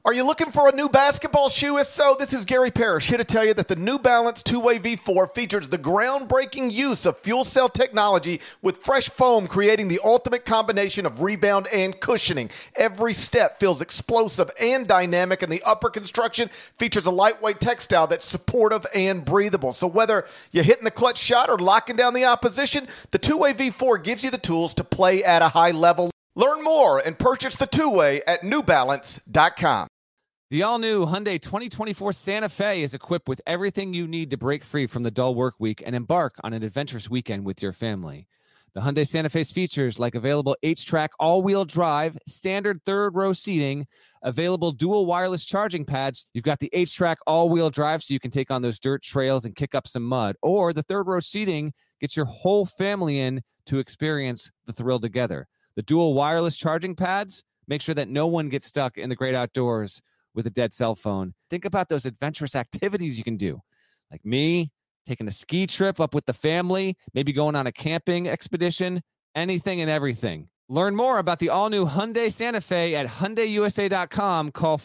Are you looking for a new basketball shoe? If so, this is Gary Parrish here to tell you that the New Balance 2-Way V4 features the groundbreaking use of fuel cell technology with fresh foam, creating the ultimate combination of rebound and cushioning. Every step feels explosive and dynamic, and the upper construction features a lightweight textile that's supportive and breathable. So whether you're hitting the clutch shot or locking down the opposition, the 2-Way V4 gives you the tools to play at a high level. Learn more and purchase the 2-Way at newbalance.com. The all-new Hyundai 2024 Santa Fe is equipped with everything you need to break free from the dull work week and embark on an adventurous weekend with your family. The Hyundai Santa Fe's features like available H-Track all-wheel drive, standard third-row seating, available dual wireless charging pads. You've got the H-Track all-wheel drive so you can take on those dirt trails and kick up some mud. Or the third-row seating gets your whole family in to experience the thrill together. The dual wireless charging pads make sure that no one gets stuck in the great outdoors with a dead cell phone. Think about those adventurous activities you can do. Like me, taking a ski trip up with the family, maybe going on a camping expedition, anything and everything. Learn more about the all-new Hyundai Santa Fe at HyundaiUSA.com. Call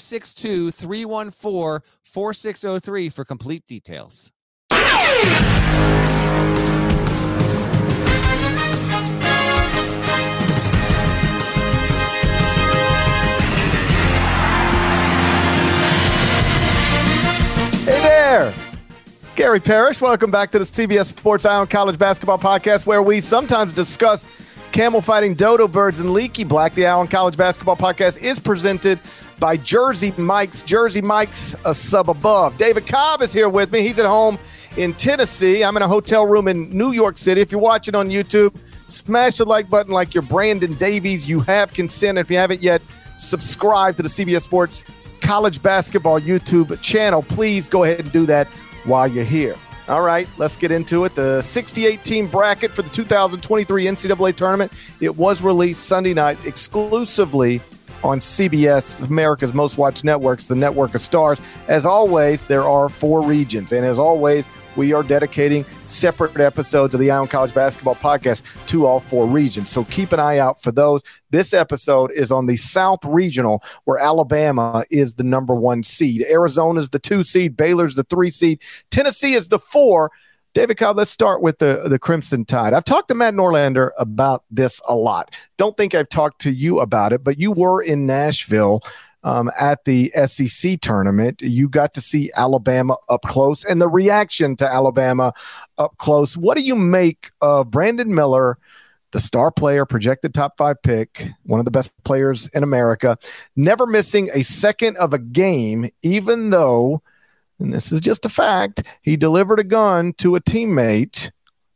562-314-4603 for complete details. Hey there, Gary Parrish. Welcome back to the CBS Sports Eye on College Basketball Podcast, where we sometimes discuss camel fighting dodo birds and leaky black. The Eye on College Basketball Podcast is presented by Jersey Mike's. Jersey Mike's, a sub above. David Cobb is here with me. He's at home in Tennessee. I'm in a hotel room in New York City. If you're watching on YouTube, smash the like button like you're Brandon Davies. You have consent. If you haven't yet, subscribe to the CBS Sports College Basketball YouTube channel. Please go ahead and do that while you're here. All right, let's get into it. The 68-team bracket for the 2023 NCAA tournament, it was released Sunday night exclusively on CBS, America's most watched networks, the Network of Stars. As always, there are 4 regions, and as always, we are dedicating separate episodes of the Eye on College Basketball Podcast to all 4 regions. So keep an eye out for those. This episode is on the South Regional, where Alabama is the number 1 seed. Arizona is the 2 seed. Baylor's the 3 seed. Tennessee is the 4. David Cobb, let's start with the Crimson Tide. I've talked to Matt Norlander about this a lot. Don't think I've talked to you about it, but you were in Nashville at the SEC tournament. You got to see Alabama up close and the reaction to Alabama up close. What do you make of Brandon Miller, the star player, projected top 5 pick, one of the best players in America, never missing a second of a game, even though, and this is just a fact, he delivered a gun to a teammate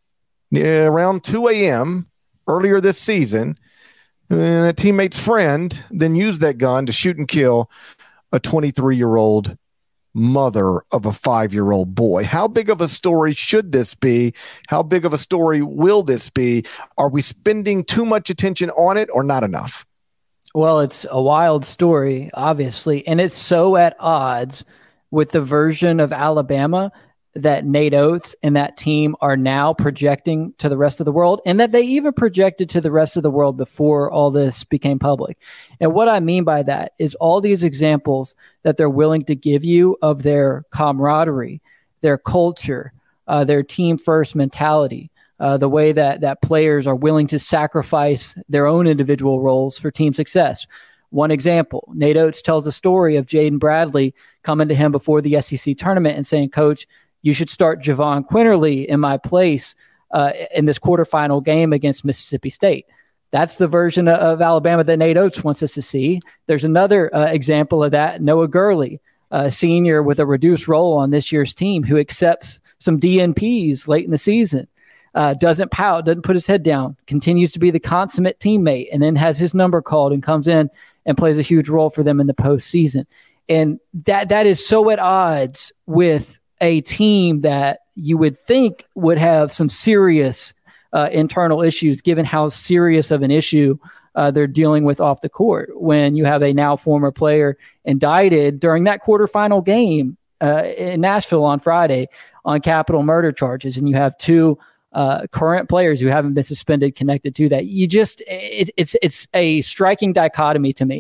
around 2 a.m. earlier this season, and a teammate's friend then used that gun to shoot and kill a 23-year-old mother of a 5-year-old boy. How big of a story should this be? How big of a story will this be? Are we spending too much attention on it or not enough? Well, it's a wild story, obviously, and it's so at odds with the version of Alabama that Nate Oates and that team are now projecting to the rest of the world, and that they even projected to the rest of the world before all this became public. And what I mean by that is all these examples that they're willing to give you of their camaraderie, their culture, their team-first mentality, the way that players are willing to sacrifice their own individual roles for team success. One example, Nate Oates tells a story of Jaden Bradley coming to him before the SEC tournament and saying, "Coach, you should start Javon Quinterly in my place in this quarterfinal game against Mississippi State." That's the version of Alabama that Nate Oates wants us to see. There's another example of that, Noah Gurley, a senior with a reduced role on this year's team who accepts some DNPs late in the season, doesn't pout, doesn't put his head down, continues to be the consummate teammate, and then has his number called and comes in and plays a huge role for them in the postseason. And that is so at odds with a team that you would think would have some serious internal issues, given how serious of an issue they're dealing with off the court, when you have a now former player indicted during that quarterfinal game in Nashville on Friday on capital murder charges, and you have 2 current players who haven't been suspended connected to that. It's a striking dichotomy to me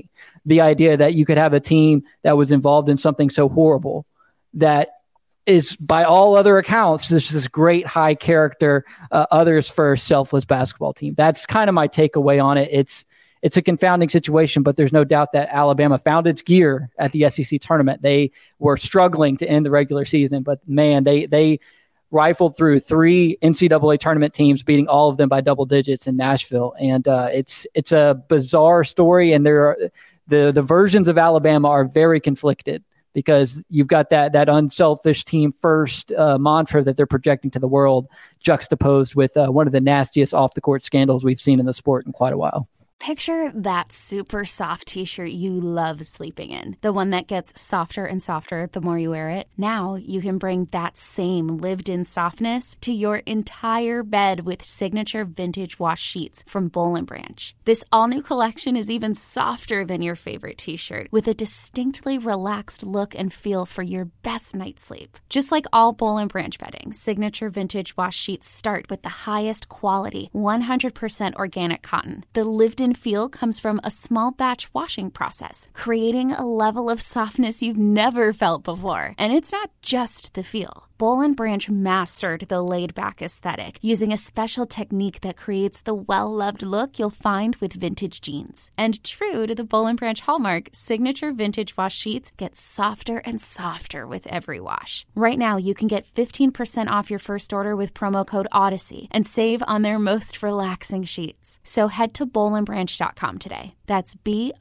the idea that you could have a team that was involved in something so horrible that is, by all other accounts, this great high character, others first, selfless basketball team. That's kind of my takeaway on it. It's a confounding situation, but there's no doubt that Alabama found its gear at the SEC tournament. They were struggling to end the regular season, but man, they rifled through 3 NCAA tournament teams, beating all of them by double digits in Nashville. And it's a bizarre story, and the versions of Alabama are very conflicted, because you've got that unselfish team first mantra that they're projecting to the world, juxtaposed with one of the nastiest off the court scandals we've seen in the sport in quite a while. Picture that super soft t-shirt you love sleeping in. The one that gets softer and softer the more you wear it. Now you can bring that same lived-in softness to your entire bed with signature vintage wash sheets from Boll & Branch. This all-new collection is even softer than your favorite t-shirt, with a distinctly relaxed look and feel for your best night's sleep. Just like all Boll & Branch bedding, signature vintage wash sheets start with the highest quality, 100% organic cotton. The lived-in feel comes from a small batch washing process, creating a level of softness you've never felt before. And it's not just the feel. Boll & Branch mastered the laid-back aesthetic using a special technique that creates the well-loved look you'll find with vintage jeans. And true to the Boll & Branch hallmark, signature vintage wash sheets get softer and softer with every wash. Right now, you can get 15% off your first order with promo code Odyssey and save on their most relaxing sheets. So head to bollandbranch.com today. That's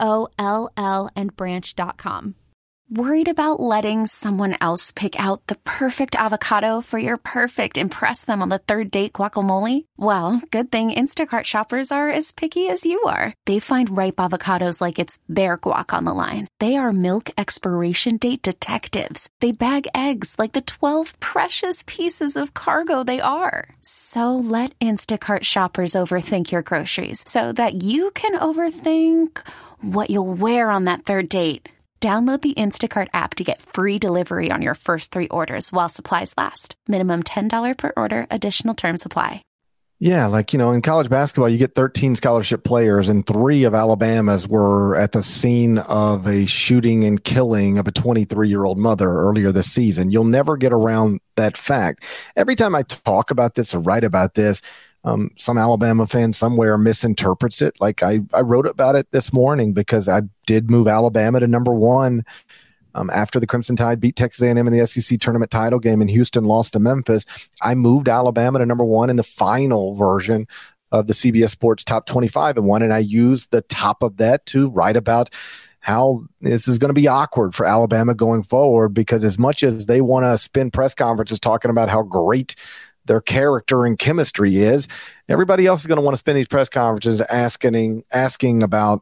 BOLL and branch.com. Worried about letting someone else pick out the perfect avocado for your perfect impress them on the third date guacamole? Well, good thing Instacart shoppers are as picky as you are. They find ripe avocados like it's their guac on the line. They are milk expiration date detectives. They bag eggs like the 12 precious pieces of cargo they are. So let Instacart shoppers overthink your groceries so that you can overthink what you'll wear on that third date. Download the Instacart app to get free delivery on your first 3 orders while supplies last. Minimum $10 per order. Additional terms apply. Yeah, like, in college basketball, you get 13 scholarship players, and 3 of Alabama's were at the scene of a shooting and killing of a 23-year-old mother earlier this season. You'll never get around that fact. Every time I talk about this or write about this, some Alabama fan somewhere misinterprets it. Like I wrote about it this morning because I did move Alabama to number 1 after the Crimson Tide beat Texas A&M in the SEC tournament title game and Houston lost to Memphis. I moved Alabama to number 1 in the final version of the CBS Sports Top 25 and won. And I used the top of that to write about how this is going to be awkward for Alabama going forward, because as much as they want to spend press conferences talking about how great their character and chemistry is, everybody else is going to want to spend these press conferences asking about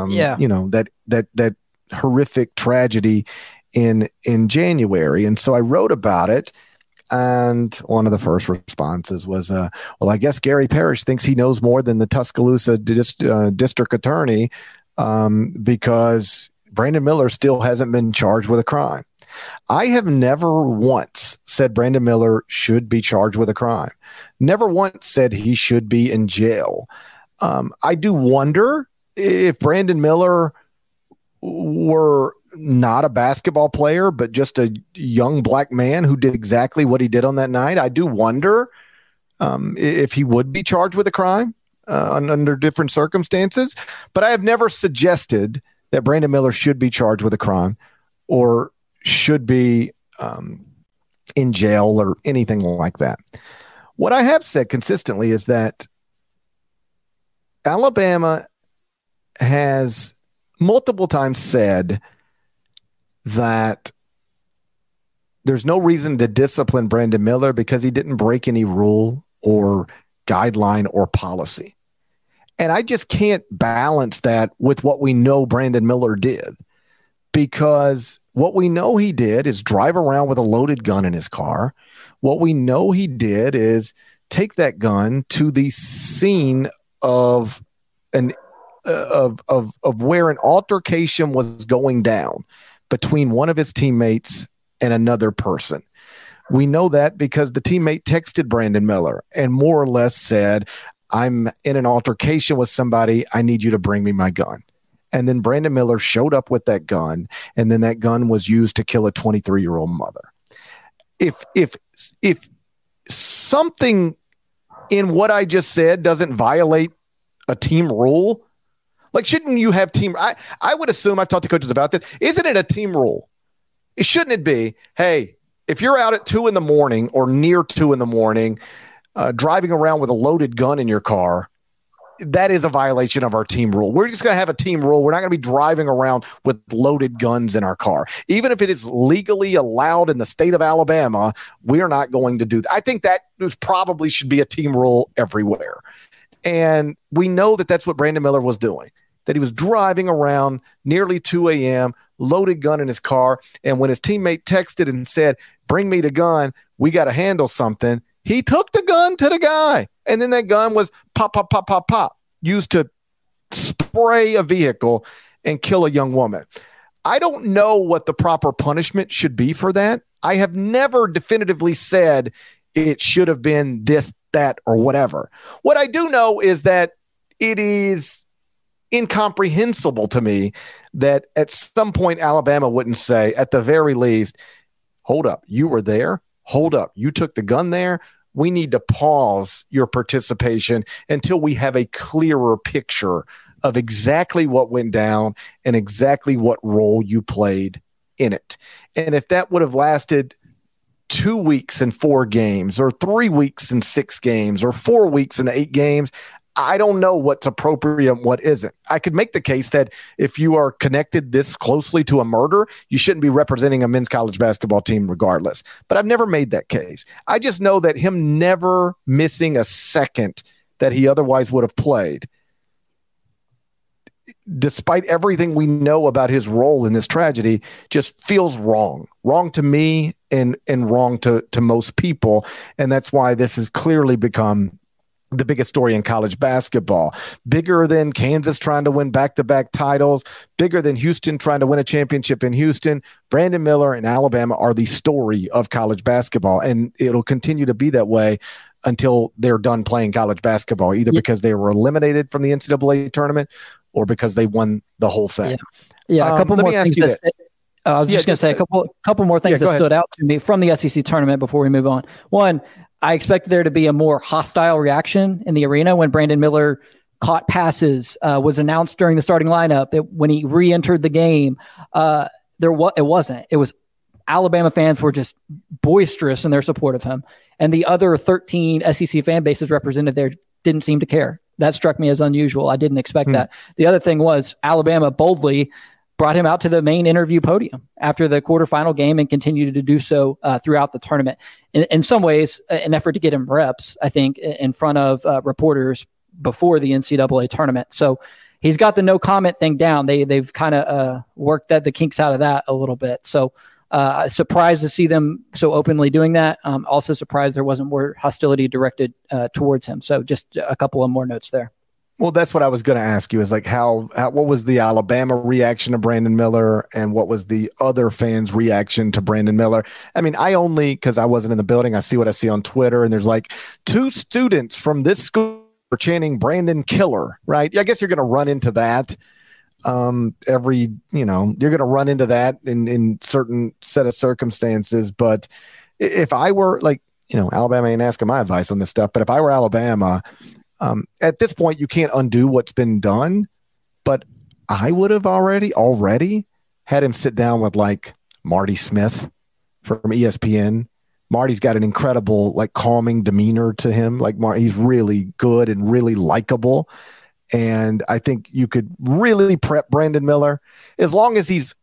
that horrific tragedy in January. And so I wrote about it, and one of the first responses was, well, I guess Gary Parrish thinks he knows more than the Tuscaloosa district attorney because Brandon Miller still hasn't been charged with a crime. I have never once said Brandon Miller should be charged with a crime. Never once said he should be in jail. I do wonder if Brandon Miller were not a basketball player, but just a young black man who did exactly what he did on that night. I do wonder if he would be charged with a crime under different circumstances. But I have never suggested that Brandon Miller should be charged with a crime or should be in jail or anything like that. What I have said consistently is that Alabama has multiple times said that there's no reason to discipline Brandon Miller because he didn't break any rule or guideline or policy. And I just can't balance that with what we know Brandon Miller did, because what we know he did is drive around with a loaded gun in his car. What we know he did is take that gun to the scene of where an altercation was going down between one of his teammates and another person. We know that because the teammate texted Brandon Miller and more or less said, I'm in an altercation with somebody. I need you to bring me my gun. And then Brandon Miller showed up with that gun, and then that gun was used to kill a 23-year-old mother. If something in what I just said doesn't violate a team rule, like, shouldn't you have team? I would assume, I've talked to coaches about this. Isn't it a team rule? Shouldn't it be, hey, if you're out at 2 a.m. or near 2 a.m, driving around with a loaded gun in your car, that is a violation of our team rule. We're just going to have a team rule. We're not going to be driving around with loaded guns in our car. Even if it is legally allowed in the state of Alabama, we are not going to do that. I think that probably should be a team rule everywhere. And we know that that's what Brandon Miller was doing, that he was driving around nearly 2 a.m., loaded gun in his car. And when his teammate texted and said, bring me the gun, we got to handle something, he took the gun to the guy. And then that gun was pop, pop, pop, pop, pop, used to spray a vehicle and kill a young woman. I don't know what the proper punishment should be for that. I have never definitively said it should have been this, that, or whatever. What I do know is that it is incomprehensible to me that at some point Alabama wouldn't say, at the very least, hold up, you were there? Hold up, you took the gun there? We need to pause your participation until we have a clearer picture of exactly what went down and exactly what role you played in it. And if that would have lasted 2 weeks and 4 games, or 3 weeks and 6 games, or 4 weeks and 8 games, I don't know what's appropriate and what isn't. I could make the case that if you are connected this closely to a murder, you shouldn't be representing a men's college basketball team regardless. But I've never made that case. I just know that him never missing a second that he otherwise would have played, despite everything we know about his role in this tragedy, just feels wrong. Wrong to me and wrong to most people. And that's why this has clearly become the biggest story in college basketball. Bigger than Kansas trying to win back-to-back titles, bigger than Houston trying to win a championship in Houston. Brandon Miller and Alabama are the story of college basketball, and it'll continue to be that way until they're done playing college basketball, either because they were eliminated from the NCAA tournament or because they won the whole thing. Yeah, a couple more things. I was just going to say a couple more things that stood out to me from the SEC tournament before we move on. One, I expected there to be a more hostile reaction in the arena when Brandon Miller caught passes, was announced during the starting lineup. When he re-entered the game, it wasn't. It was Alabama fans were just boisterous in their support of him. And the other 13 SEC fan bases represented there didn't seem to care. That struck me as unusual. I didn't expect that. The other thing was Alabama boldly brought him out to the main interview podium after the quarterfinal game and continued to do so throughout the tournament. In some ways, an effort to get him reps, I think, in front of reporters before the NCAA tournament. So he's got the no comment thing down. They've kind of worked the kinks out of that a little bit. So surprised to see them so openly doing that. Also surprised there wasn't more hostility directed towards him. So just a couple of more notes there. Well, that's what I was going to ask you is like what was the Alabama reaction to Brandon Miller and what was the other fans' reaction to Brandon Miller? I mean, because I wasn't in the building, I see what I see on Twitter, and there's like 2 students from this school are chanting Brandon Killer, right? I guess you're going to run into that you're going to run into that in certain set of circumstances. But if I were Alabama ain't asking my advice on this stuff, but if I were Alabama, at this point, you can't undo what's been done, but I would have already had him sit down with like Marty Smith from ESPN. Marty's got an incredible, calming demeanor to him. He's really good and really likable. And I think you could really prep Brandon Miller as long as he's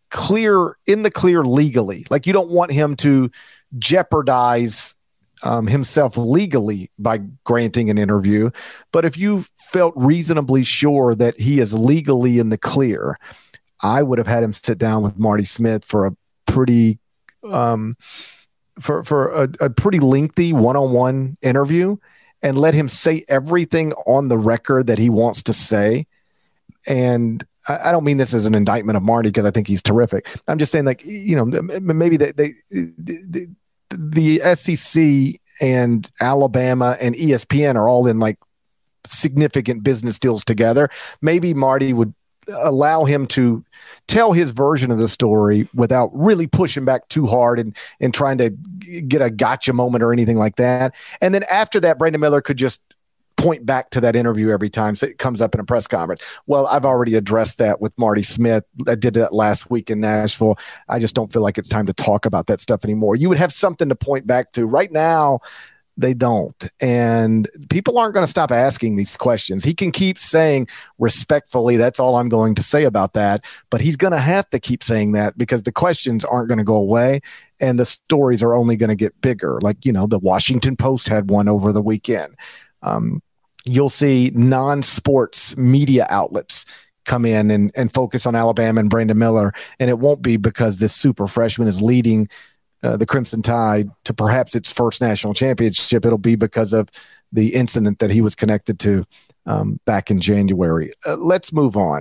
in the clear legally. You don't want him to jeopardize himself legally by granting an interview. But if you felt reasonably sure that he is legally in the clear, I would have had him sit down with Marty Smith for a pretty a pretty lengthy one-on-one interview and let him say everything on the record that he wants to say. And I don't mean this as an indictment of Marty because I think he's terrific. I'm just saying, maybe the SEC and Alabama and ESPN are all in significant business deals together. Maybe Marty would allow him to tell his version of the story without really pushing back too hard and trying to get a gotcha moment or anything like that. And then after that, Brandon Miller could just point back to that interview every time it comes up in a press conference. Well, I've already addressed that with Marty Smith. I did that last week in Nashville. I just don't feel like it's time to talk about that stuff anymore. You would have something to point back to. Right now, they don't. And people aren't going to stop asking these questions. He can keep saying respectfully, that's all I'm going to say about that. But he's going to have to keep saying that because the questions aren't going to go away and the stories are only going to get bigger. Like, the Washington Post had one over the weekend. You'll see non-sports media outlets come in and focus on Alabama and Brandon Miller, and it won't be because this super freshman is leading the Crimson Tide to perhaps its first national championship. It'll be because of the incident that he was connected to back in January. Let's move on.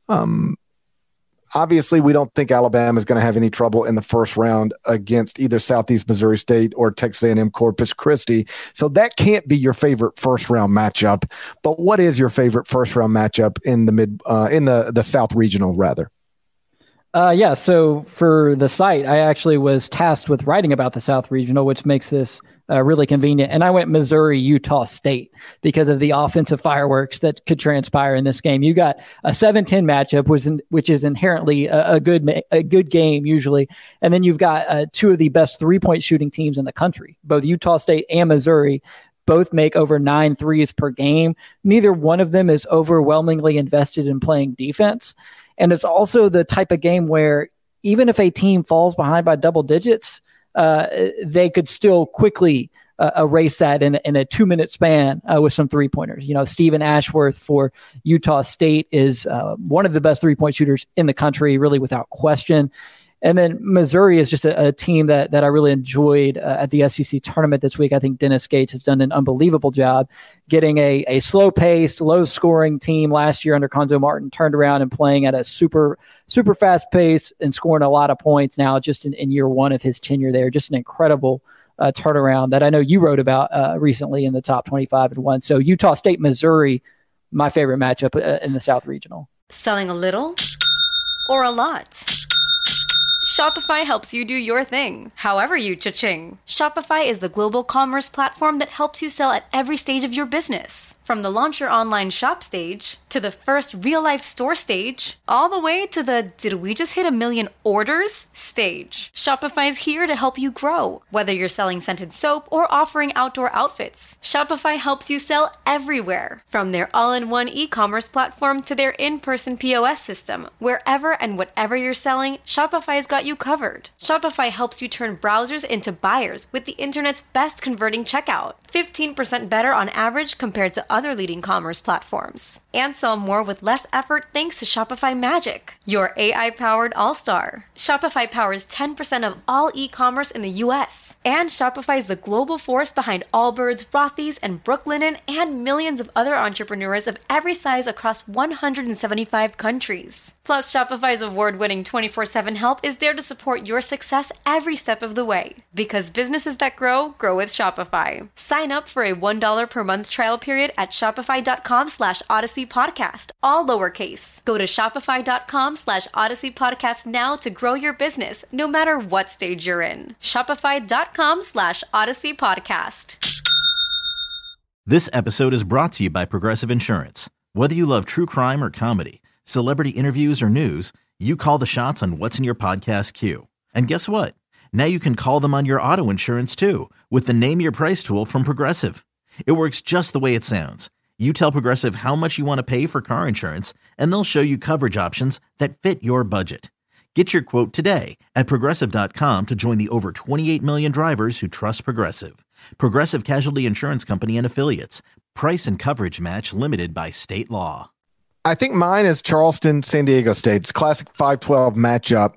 Obviously, we don't think Alabama is going to have any trouble in the first round against either Southeast Missouri State or Texas A&M Corpus Christi. So that can't be your favorite first-round matchup. But what is your favorite first-round matchup in the South Regional, rather? Yeah, so for the site, I actually was tasked with writing about the South Regional, which makes this really convenient. And I went Missouri-Utah State because of the offensive fireworks that could transpire in this game. You got a 7-10 matchup, which is inherently a good game usually. And then you've got two of the best three-point shooting teams in the country, both Utah State and Missouri. Both make over 9 threes per game. Neither one of them is overwhelmingly invested in playing defense. And it's also the type of game where even if a team falls behind by double digits, they could still quickly erase that in a 2-minute span with some three-pointers. Stephen Ashworth for Utah State is one of the best three-point shooters in the country, really without question. And then Missouri is just a team that I really enjoyed at the SEC tournament this week. I think Dennis Gates has done an unbelievable job getting a slow-paced, low-scoring team last year under Cuonzo Martin turned around and playing at a super, super fast pace and scoring a lot of points now just in year one of his tenure there. Just an incredible turnaround that I know you wrote about recently in the top 25 and 1. So Utah State, Missouri, my favorite matchup in the South Regional. Selling a little or a lot? Shopify helps you do your thing, however you cha-ching. Shopify is the global commerce platform that helps you sell at every stage of your business. From the launch your online shop stage, to the first real-life store stage, all the way to the did we just hit 1 million orders stage. Shopify's here to help you grow. Whether you're selling scented soap or offering outdoor outfits, Shopify helps you sell everywhere. From their all-in-one e-commerce platform to their in-person POS system, wherever and whatever you're selling, Shopify's got you covered. Shopify helps you turn browsers into buyers with the internet's best converting checkout. 15% better on average compared to other leading commerce platforms. And sell more with less effort thanks to Shopify Magic, your AI-powered all-star. Shopify powers 10% of all e-commerce in the U.S. And Shopify is the global force behind Allbirds, Rothy's, and Brooklinen, and millions of other entrepreneurs of every size across 175 countries. Plus, Shopify's award-winning 24/7 help is there to support your success every step of the way. Because businesses that grow with Shopify. Sign up for a $1 per month trial period at shopify.com/Odyssey Podcast, all lowercase. Go to shopify.com/Odyssey Podcast now to grow your business, no matter what stage you're in. Shopify.com/Odyssey Podcast. This episode is brought to you by Progressive Insurance. Whether you love true crime or comedy, celebrity interviews or news, you call the shots on what's in your podcast queue. And guess what? Now you can call them on your auto insurance too with the Name Your Price tool from Progressive. It works just the way it sounds. You tell Progressive how much you want to pay for car insurance, and they'll show you coverage options that fit your budget. Get your quote today at Progressive.com to join the over 28 million drivers who trust Progressive. Progressive Casualty Insurance Company and Affiliates. Price and coverage match limited by state law. I think mine is Charleston, San Diego State. It's classic 5-12 matchup.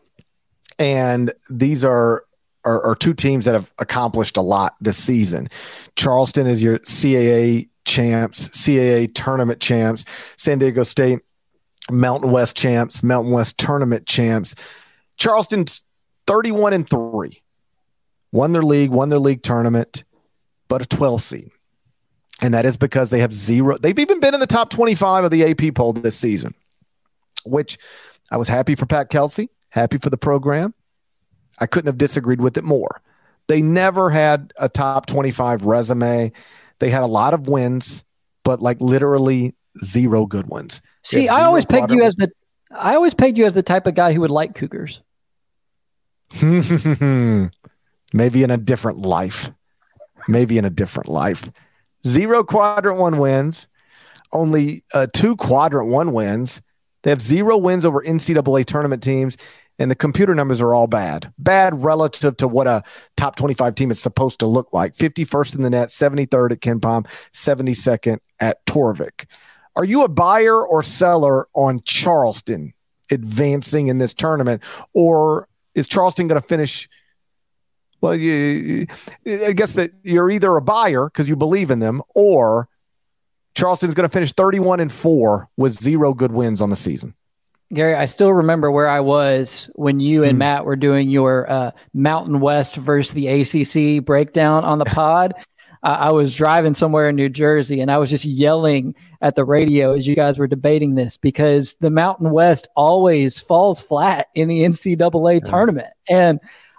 And these are two teams that have accomplished a lot this season. Charleston is your CAA champs, CAA tournament champs. San Diego State, Mountain West champs, Mountain West tournament champs. Charleston's 31-3. Won their league tournament, but a 12 seed. And that is because they have zero. They've even been in the top 25 of the AP poll this season. which I was happy for Pat Kelsey, happy for the program. I couldn't have disagreed with it more. They never had a top 25 resume. They had a lot of wins, but like literally zero good ones. See, I always pegged you as the type of guy who would like Cougars. Maybe in a different life. Zero quadrant one wins, only 2 quadrant one wins. They have 0 wins over NCAA tournament teams, and the computer numbers are all bad. Bad relative to what a top 25 team is supposed to look like. 51st in the net, 73rd at KenPom, 72nd at Torvik. Are you a buyer or seller on Charleston advancing in this tournament, or is Charleston going to finish? Well, I guess that you're either a buyer because you believe in them, or Charleston's going to finish 31-4 with 0 good wins on the season. Gary, I still remember where I was when you and Matt were doing your Mountain West versus the ACC breakdown on the pod. I was driving somewhere in New Jersey, and I was just yelling at the radio as you guys were debating this, because the Mountain West always falls flat in the NCAA tournament. And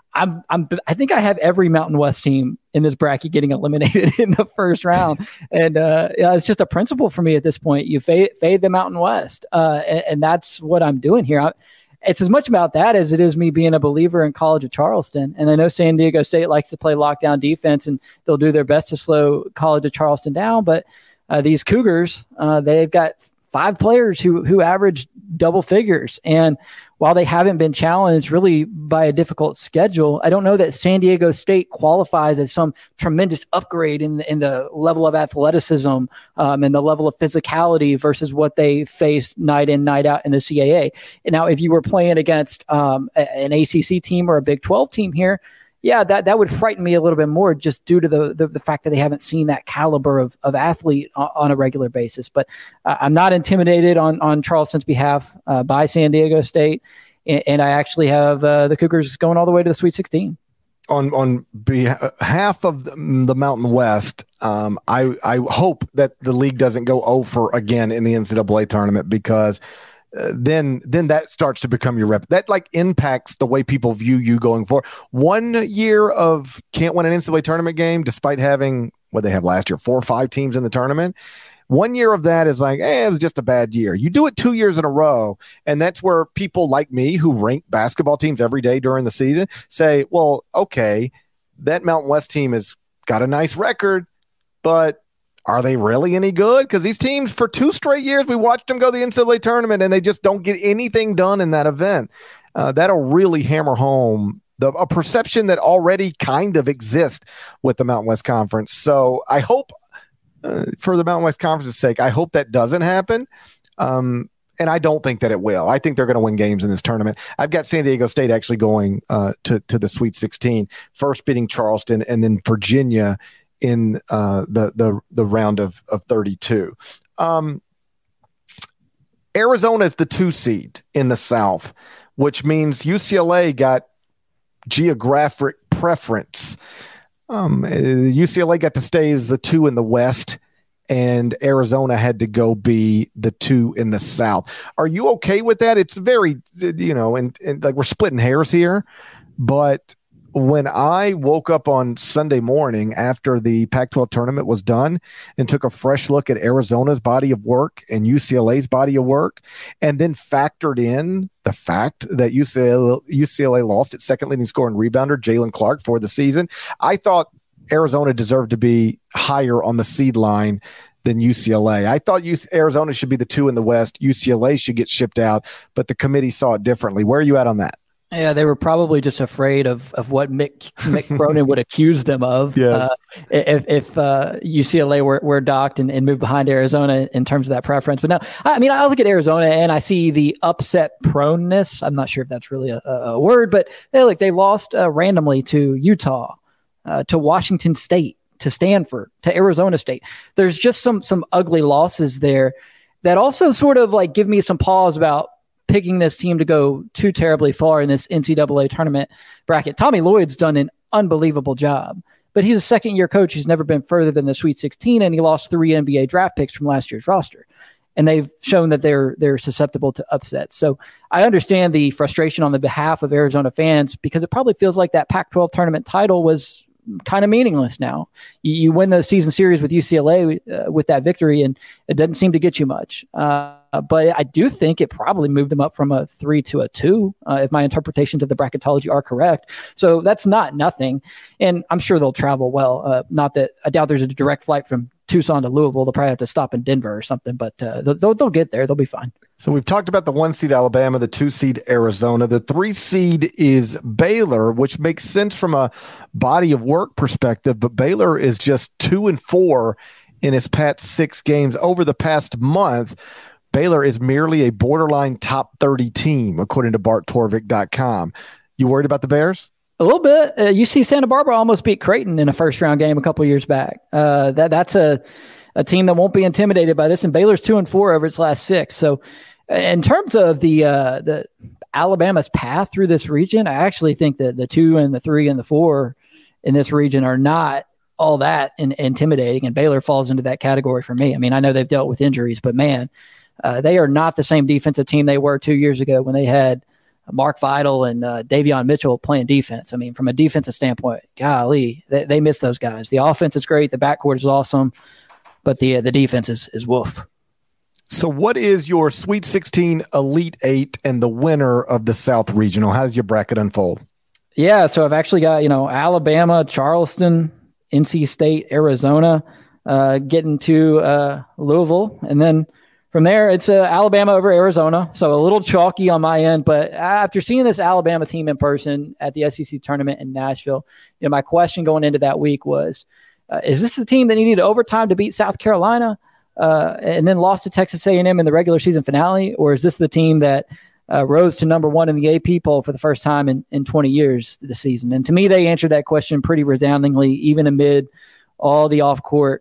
I think I have every Mountain West team in this bracket getting eliminated in the first round. And it's just a principle for me at this point. You fade the Mountain West. And that's what I'm doing here. It's as much about that as it is me being a believer in College of Charleston. And I know San Diego State likes to play lockdown defense, and they'll do their best to slow College of Charleston down. But these Cougars, they've got 5 players who average double figures. And while they haven't been challenged really by a difficult schedule, I don't know that San Diego State qualifies as some tremendous upgrade in the level of athleticism and the level of physicality versus what they face night in, night out in the CAA. And now, if you were playing against an ACC team or a Big 12 team here, yeah, that would frighten me a little bit more, just due to the fact that they haven't seen that caliber of athlete on a regular basis. But I'm not intimidated on Charleston's behalf by San Diego State, and I actually have the Cougars going all the way to the Sweet 16. On behalf of the Mountain West, I hope that the league doesn't go over again in the NCAA tournament, because then that starts to become your rep. That like impacts the way people view you going forward. 1 year of can't win an NCAA tournament game, despite having what they have last year, 4 or 5 teams in the tournament. 1 year of that is like, it was just a bad year. You do it 2 years in a row, and that's where people like me, who rank basketball teams every day during the season, say, well, okay, that Mountain West team has got a nice record, but are they really any good? Because these teams, for 2 straight years, we watched them go to the NCAA tournament, and they just don't get anything done in that event. That'll really hammer home a perception that already kind of exists with the Mountain West Conference. So I hope, for the Mountain West Conference's sake, I hope that doesn't happen. And I don't think that it will. I think they're going to win games in this tournament. I've got San Diego State actually going to the Sweet 16, first beating Charleston, and then Virginia in the round of 32. Arizona is the 2 seed in the South, which means UCLA got geographic preference. UCLA got to stay as the 2 in the West, and Arizona had to go be the 2 in the South. Are you okay with that? It's very, and like we're splitting hairs here, but when I woke up on Sunday morning after the Pac-12 tournament was done and took a fresh look at Arizona's body of work and UCLA's body of work, and then factored in the fact that UCLA lost its second leading scorer and rebounder, Jalen Clark, for the season, I thought Arizona deserved to be higher on the seed line than UCLA. I thought Arizona should be the 2 in the West. UCLA should get shipped out, but the committee saw it differently. Where are you at on that? Yeah, they were probably just afraid of what Mick Cronin would accuse them of. Yes. If UCLA were docked and moved behind Arizona in terms of that preference. But no, I mean, I look at Arizona and I see the upset proneness. I'm not sure if that's really a word, but they lost randomly to Utah, to Washington State, to Stanford, to Arizona State. There's just some ugly losses there that also sort of like give me some pause about picking this team to go too terribly far in this NCAA tournament bracket. Tommy Lloyd's done an unbelievable job, but he's a second-year coach. He's never been further than the Sweet 16, and he lost 3 NBA draft picks from last year's roster. and they've shown that they're susceptible to upsets. So I understand the frustration on the behalf of Arizona fans, because it probably feels like that Pac-12 tournament title was kind of meaningless now. You win the season series with UCLA with that victory, and it doesn't seem to get you much. But I do think it probably moved them up from a 3 to a 2, if my interpretations of the bracketology are correct. So that's not nothing. And I'm sure they'll travel well. Not that I doubt there's a direct flight from Tucson to Louisville. They'll probably have to stop in Denver or something, but they'll get there. They'll be fine. So we've talked about the 1 seed Alabama, the 2 seed Arizona. The 3 seed is Baylor, which makes sense from a body of work perspective, but Baylor is just 2-4 in its past 6 games. Over the past month, Baylor is merely a borderline top 30 team, according to BartTorvik.com. You worried about the Bears? A little bit. UC Santa Barbara almost beat Creighton in a first-round game a couple of years back. That's a team that won't be intimidated by this, and Baylor's 2-4 over its last 6. So in terms of the Alabama's path through this region, I actually think that the 2 and the 3 and the 4 in this region are not all that intimidating, and Baylor falls into that category for me. I mean, I know they've dealt with injuries, but man, they are not the same defensive team they were 2 years ago when they had Mark Vidal and Davion Mitchell playing defense. I mean, from a defensive standpoint, golly, they miss those guys. The offense is great. The backcourt is awesome, but the defense is woof. So what is your Sweet 16 Elite 8 and the winner of the South Regional? How does your bracket unfold? Yeah, so I've actually got, Alabama, Charleston, NC State, Arizona, getting to Louisville, and then from there, it's Alabama over Arizona, so a little chalky on my end. But after seeing this Alabama team in person at the SEC tournament in Nashville, my question going into that week was, is this the team that needed overtime to beat South Carolina and then lost to Texas A&M in the regular season finale? Or is this the team that rose to number 1 in the AP poll for the first time in 20 years this season? And to me, they answered that question pretty resoundingly, even amid all the off-court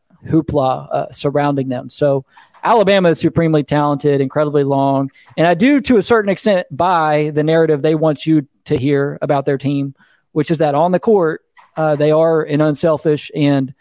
hoopla surrounding them. So Alabama is supremely talented, incredibly long, and I do, to a certain extent, buy the narrative they want you to hear about their team, which is that on the court, they are an unselfish and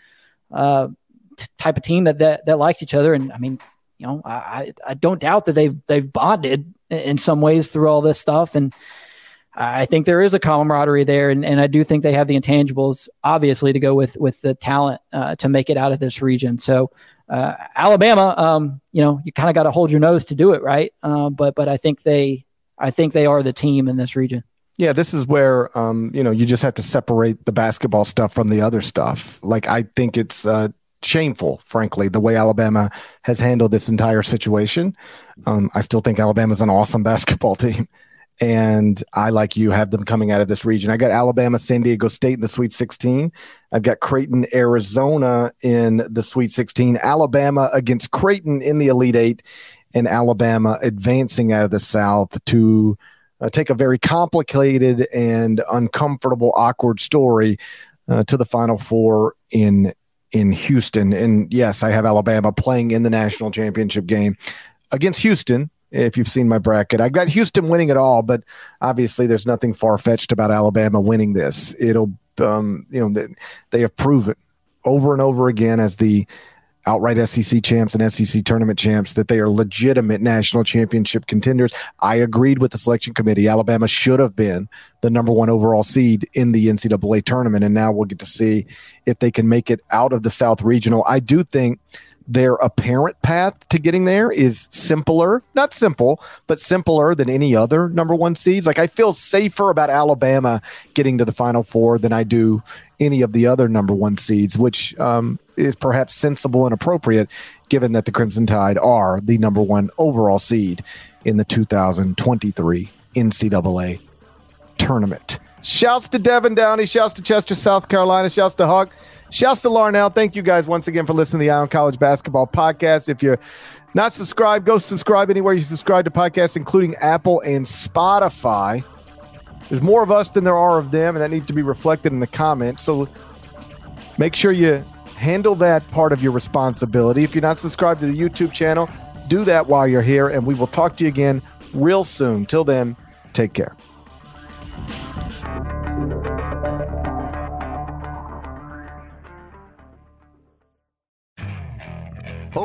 type of team that likes each other. And I mean, I don't doubt that they've bonded in some ways through all this stuff, and I think there is a camaraderie there, and I do think they have the intangibles, obviously, to go with the talent to make it out of this region. So Alabama, you kind of got to hold your nose to do it, right? But I think they are the team in this region. Yeah, this is where you just have to separate the basketball stuff from the other stuff. Like, I think it's shameful, frankly, the way Alabama has handled this entire situation. I still think Alabama's an awesome basketball team. And I, like you, have them coming out of this region. I got Alabama, San Diego State in the Sweet 16. I've got Creighton, Arizona in the Sweet 16. Alabama against Creighton in the Elite 8. And Alabama advancing out of the South to take a very complicated and uncomfortable, awkward story to the Final Four in Houston. And yes, I have Alabama playing in the national championship game against Houston. If you've seen my bracket, I've got Houston winning it all, but obviously there's nothing far-fetched about Alabama winning this. It'll, they have proven over and over again as the outright SEC champs and SEC tournament champs that they are legitimate national championship contenders. I agreed with the selection committee. Alabama should have been the number 1 overall seed in the NCAA tournament, and now we'll get to see if they can make it out of the South Regional. I do think their apparent path to getting there is simpler, not simple, but simpler than any other number 1 seeds. Like, I feel safer about Alabama getting to the Final Four than I do any of the other number 1 seeds, which is perhaps sensible and appropriate given that the Crimson Tide are the number 1 overall seed in the 2023 NCAA tournament. Shouts to Devin Downey, shouts to Chester, South Carolina, shouts to Huck. Shouts to Larnell. Thank you guys once again for listening to the Ion College Basketball Podcast. If you're not subscribed, go subscribe anywhere you subscribe to podcasts, including Apple and Spotify. There's more of us than there are of them, and that needs to be reflected in the comments. So make sure you handle that part of your responsibility. If you're not subscribed to the YouTube channel, do that while you're here, and we will talk to you again real soon. Till then, take care.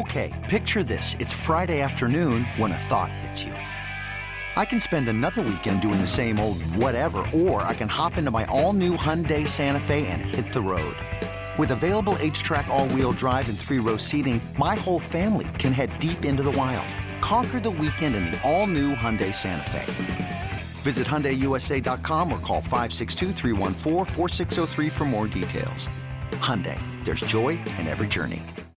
Okay, picture this. It's Friday afternoon when a thought hits you. I can spend another weekend doing the same old whatever, or I can hop into my all-new Hyundai Santa Fe and hit the road. With available H-Track all-wheel drive and 3-row seating, my whole family can head deep into the wild. Conquer the weekend in the all-new Hyundai Santa Fe. Visit HyundaiUSA.com or call 562-314-4603 for more details. Hyundai, there's joy in every journey.